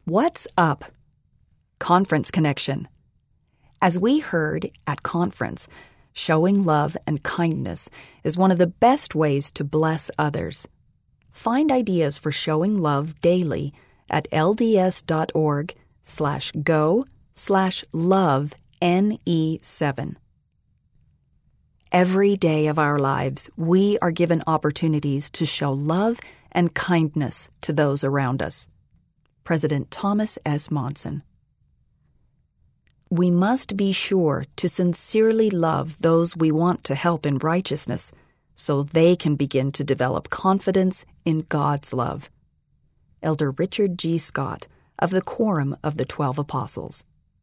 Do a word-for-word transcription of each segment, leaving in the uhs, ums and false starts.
What's up? Conference connection. As we heard at conference, showing love and kindness is one of the best ways to bless others. Find ideas for showing love daily at lds.org slash go slash love ne7. Every day of our lives, we are given opportunities to show love and kindness to those around us. President Thomas S. Monson. We must be sure to sincerely love those we want to help in righteousness so they can begin to develop confidence in God's love. Elder Richard G. Scott of the Quorum of the Twelve Apostles.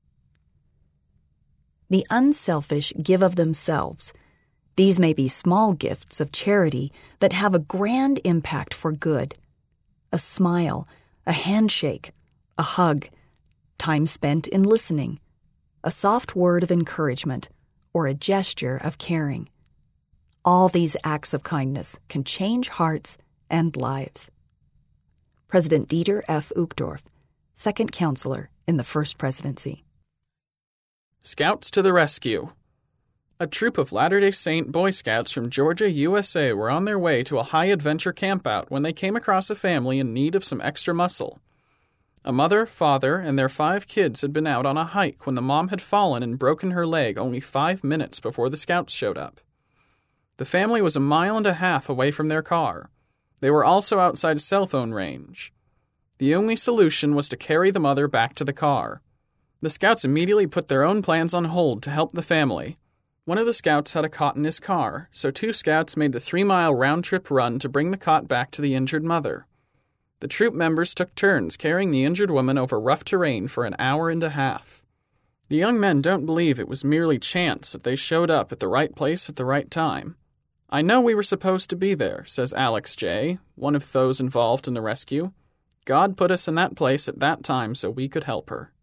The unselfish give of themselves. These may be small gifts of charity that have a grand impact for good. A smile, a handshake, a hug, time spent in listening, a soft word of encouragement, or a gesture of caring. All these acts of kindness can change hearts and lives. President Dieter F. Uchtdorf, Second Counselor in the First Presidency. Scouts to the rescue. A troop of Latter-day Saint Boy Scouts from Georgia, U S A were on their way to a high-adventure campout when they came across a family in need of some extra muscle. A mother, father, and their five kids had been out on a hike when the mom had fallen and broken her leg only five minutes before the Scouts showed up. The family was a mile and a half away from their car. They were also outside cell phone range. The only solution was to carry the mother back to the car. The Scouts immediately put their own plans on hold to help the family. One of the Scouts had a cot in his car, so two Scouts made the three-mile round-trip run to bring the cot back to the injured mother. The troop members took turns carrying the injured woman over rough terrain for an hour and a half. The young men don't believe it was merely chance that they showed up at the right place at the right time. I know we were supposed to be there, says Alex J., one of those involved in the rescue. God put us in that place at that time so we could help her.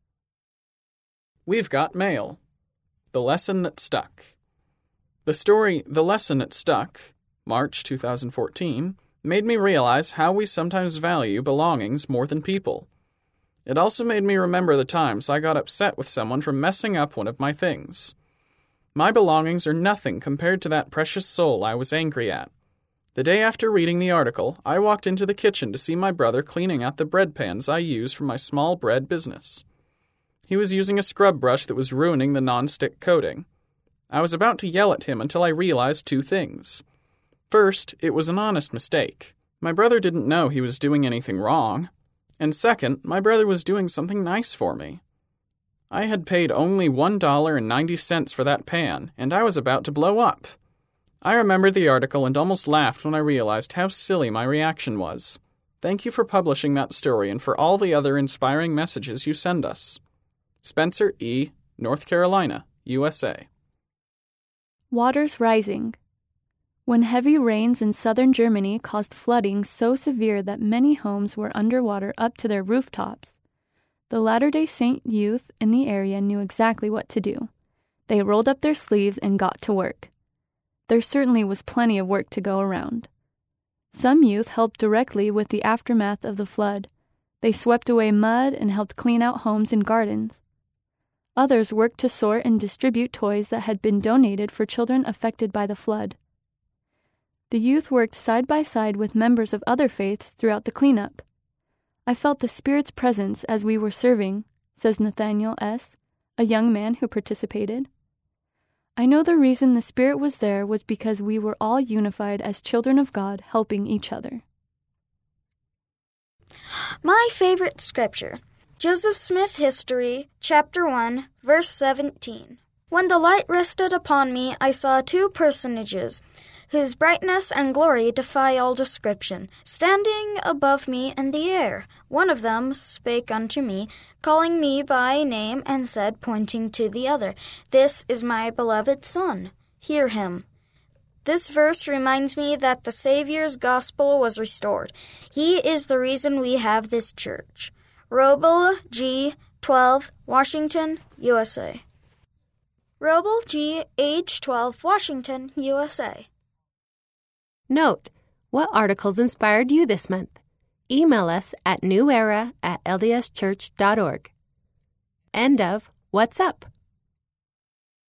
We've got mail. The lesson that stuck. The story The Lesson That Stuck, March twenty fourteen, made me realize how we sometimes value belongings more than people. It also made me remember the times I got upset with someone for messing up one of my things. My belongings are nothing compared to that precious soul I was angry at. The day after reading the article, I walked into the kitchen to see my brother cleaning out the bread pans I use for my small bread business. He was using a scrub brush that was ruining the non-stick coating. I was about to yell at him until I realized two things. First, it was an honest mistake. My brother didn't know he was doing anything wrong. And second, my brother was doing something nice for me. I had paid only one dollar and ninety cents for that pan, and I was about to blow up. I remembered the article and almost laughed when I realized how silly my reaction was. Thank you for publishing that story and for all the other inspiring messages you send us. Spencer E., North Carolina, U S A. Waters rising. When heavy rains in southern Germany caused flooding so severe that many homes were underwater up to their rooftops, the Latter-day Saint youth in the area knew exactly what to do. They rolled up their sleeves and got to work. There certainly was plenty of work to go around. Some youth helped directly with the aftermath of the flood. They swept away mud and helped clean out homes and gardens. Others worked to sort and distribute toys that had been donated for children affected by the flood. The youth worked side by side with members of other faiths throughout the cleanup. I felt the Spirit's presence as we were serving, says Nathaniel S., a young man who participated. I know the reason the Spirit was there was because we were all unified as children of God, helping each other. My favorite scripture, Joseph Smith History, chapter one, verse seventeen. When the light rested upon me, I saw two personages, whose brightness and glory defy all description, standing above me in the air. One of them spake unto me, calling me by name, and said, pointing to the other, This is my beloved Son. Hear him. This verse reminds me that the Savior's gospel was restored. He is the reason we have this church. Roble G. twelve, Washington, U S A. Roble G. age twelve, Washington, U S A. Note: what articles inspired you this month? email us at newera at lds church dot org. End of What's Up?